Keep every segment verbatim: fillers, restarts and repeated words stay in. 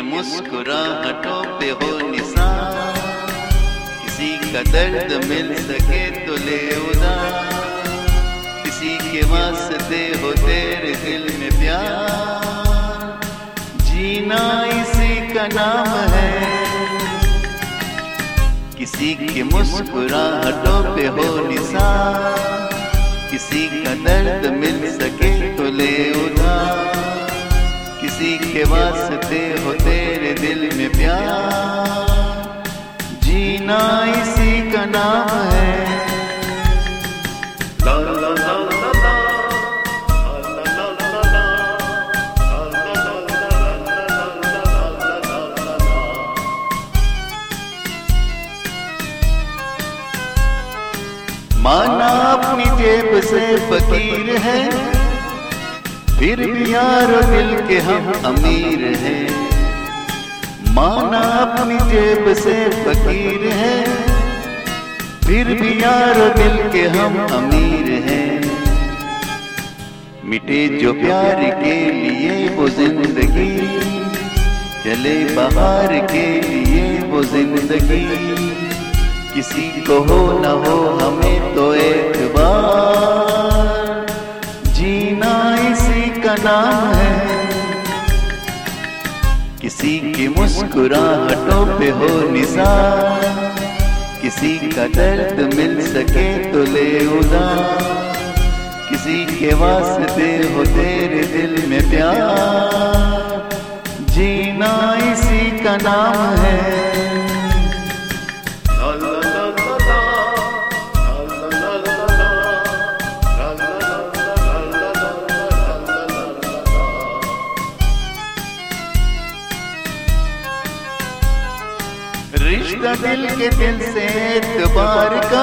मुस्कुराहटों पे हो निशान, किसी का दर्द मिल सके तो ले उधार, किसी के वास्ते हो तेरे दिल में प्यार, जीना इसी का नाम है। किसी की मुस्कुराहटों पे हो निशान, किसी का दर्द मिल सके तो ले उधार, किसी के वास्ते हो तेरे दिल में प्यार, जीना इसी का नाम है। ला ला ला ला ला, ला ला ला ला, ला ला ला ला। माना अपनी जेब से फकीर है, फिर भी यारो दिल के हम अमीर हैं। माना अपनी जेब से फकीर है, फिर भी यारो दिल के हम अमीर हैं। मिटे जो प्यार के लिए वो जिंदगी, चले बाहर के लिए वो जिंदगी, किसी को हो न हो हमें तो एक बार, जीना इसी का नाम है। किसी की मुस्कुराहटों पे हो निशान, किसी का दर्द मिल सके तो ले उधार, किसी के वास्ते हो तेरे दिल में प्यार, जीना इसी का नाम है। रिश्ता दिल के दिल से एतबार का,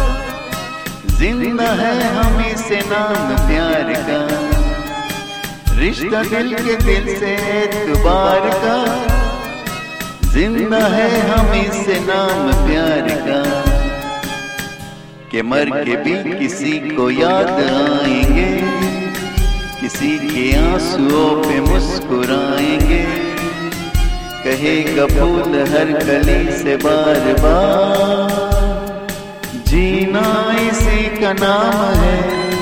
जिंदा है हमें से नाम प्यार का। रिश्ता दिल के दिल से एतबार का, जिंदा है हमें से नाम प्यार का। कि मर के भी किसी को याद आएंगे, किसी के आंसुओं पे मुस्कुराएंगे, कहेगा फूल हर कली से बार बार, जीना इसी का नाम है।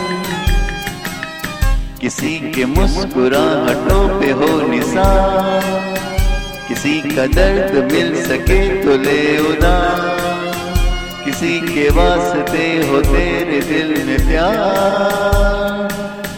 किसी के मुस्कुराहटों पे हो निशान, किसी का दर्द मिल सके तो ले उधार, किसी के वास्ते हो तेरे दिल में प्यार,